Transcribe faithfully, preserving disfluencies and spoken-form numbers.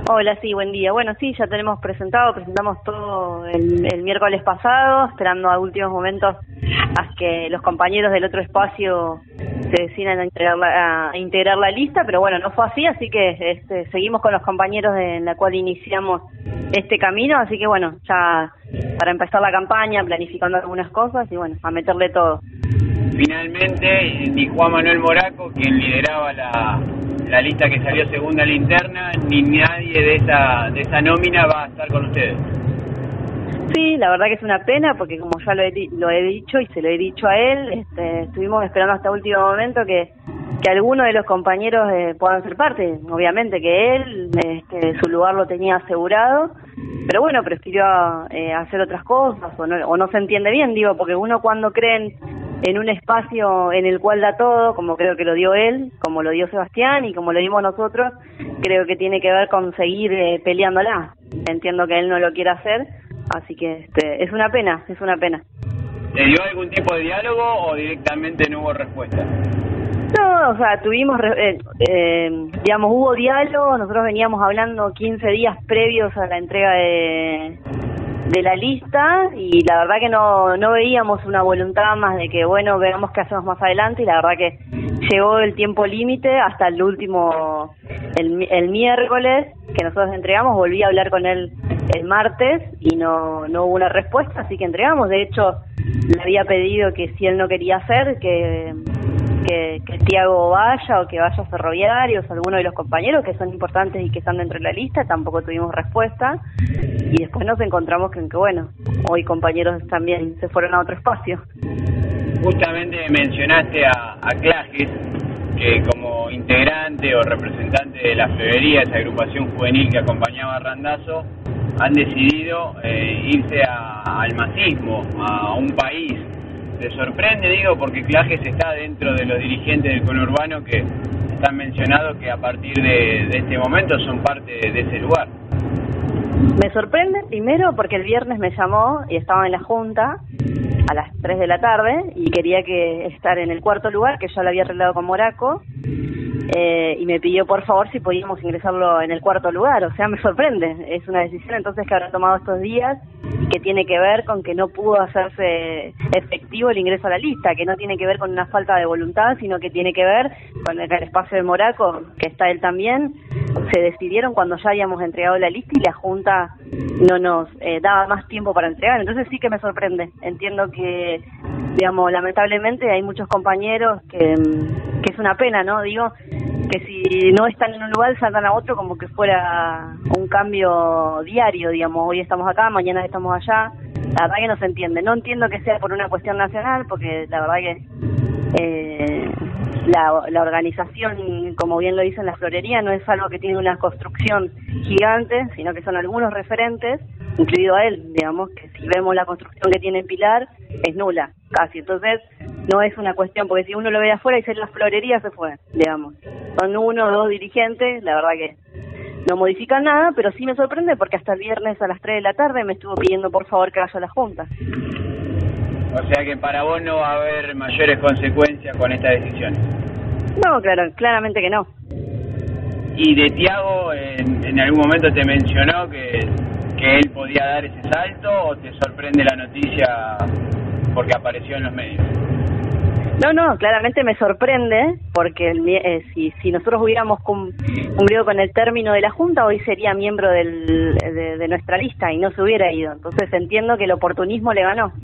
Hola, sí, buen día. Bueno, sí, ya tenemos presentado, presentamos todo el, el miércoles pasado, esperando a últimos momentos a que los compañeros del otro espacio se decidan a integrar la, a integrar la lista, pero bueno, no fue así, así que este, seguimos con los compañeros de, en la cual iniciamos este camino, así que bueno, ya para empezar la campaña, planificando algunas cosas y bueno, a meterle todo. Finalmente, ni Juan Manuel Moraco, quien lideraba la, la lista que salió segunda a la interna, ni nadie de esa, de esa nómina va a estar con ustedes. Sí, la verdad que es una pena porque como ya lo he, lo he dicho y se lo he dicho a él, este, estuvimos esperando hasta último momento que, que alguno de los compañeros eh, puedan ser parte. Obviamente que él, este, su lugar lo tenía asegurado, pero bueno, prefirió eh, hacer otras cosas o no, o no se entiende bien, digo, porque uno cuando cree en, en un espacio en el cual da todo, como creo que lo dio él, como lo dio Sebastián y como lo dimos nosotros, creo que tiene que ver con seguir eh, peleándola. Entiendo que él no lo quiere hacer. Así que este, es una pena, es una pena. ¿Se dio algún tipo de diálogo o directamente no hubo respuesta? No, o sea, tuvimos, eh, eh, digamos, hubo diálogo, nosotros veníamos hablando quince días previos a la entrega de, de la lista y la verdad que no, no veíamos una voluntad más de que, bueno, veamos qué hacemos más adelante y la verdad que llegó el tiempo límite hasta el último, el, el miércoles que nosotros entregamos, volví a hablar con él el martes y no, no hubo una respuesta, así que entregamos. De hecho, le había pedido que si él no quería hacer, que, que, que Tiago vaya o que vaya a Ferroviarios, alguno de los compañeros que son importantes y que están dentro de la lista, tampoco tuvimos respuesta. Y después nos encontramos con que, bueno, hoy compañeros también se fueron a otro espacio. Justamente mencionaste a, a Clajes, que como integrante o representante de la Florería, esa agrupación juvenil que acompañaba a Randazzo, han decidido eh, irse a, al masismo, a un país. ¿Te sorprende, digo, porque Clajes está dentro de los dirigentes del conurbano que están mencionados que a partir de, de este momento son parte de, de ese lugar? Me sorprende primero porque el viernes me llamó y estaba en la junta a las tres de la tarde y quería que estar en el cuarto lugar, que yo lo había arreglado con Moraco, eh, y me pidió por favor si podíamos ingresarlo en el cuarto lugar. O sea, me sorprende, es una decisión entonces que habrá tomado estos días y que tiene que ver con que no pudo hacerse efectivo el ingreso a la lista, que no tiene que ver con una falta de voluntad, sino que tiene que ver con el, el espacio de Moraco, que está él también. Se decidieron cuando ya habíamos entregado la lista y la Junta no nos eh, daba más tiempo para entregar, entonces sí que me sorprende. Entiendo que, digamos, lamentablemente hay muchos compañeros que, que es una pena, ¿no? Digo, que si no están en un lugar saltan a otro como que fuera un cambio diario, digamos, hoy estamos acá, mañana estamos allá. La verdad que no se entiende, no entiendo que sea por una cuestión nacional, porque la verdad que eh, la, la organización, como bien lo dice en la Florería, no es algo que tiene una construcción gigante, sino que son algunos referentes, incluido a él, digamos, que si vemos la construcción que tiene Pilar, es nula, casi. Entonces, no es una cuestión, porque si uno lo ve de afuera y dice la Florería se fue, digamos. Son uno o dos dirigentes, la verdad que no modifican nada, pero sí me sorprende porque hasta el viernes a las tres de la tarde me estuvo pidiendo por favor que vaya a la Junta. O sea que para vos no va a haber mayores consecuencias con esta decisión. No, claro, claramente que no. ¿Y de Tiago en, en algún momento te mencionó que, que él podía dar ese salto o te sorprende la noticia porque apareció en los medios? No, no, claramente me sorprende porque eh, si, si nosotros hubiéramos cumplido con el término de la Junta, hoy sería miembro del, de, de nuestra lista y no se hubiera ido. Entonces entiendo que el oportunismo le ganó.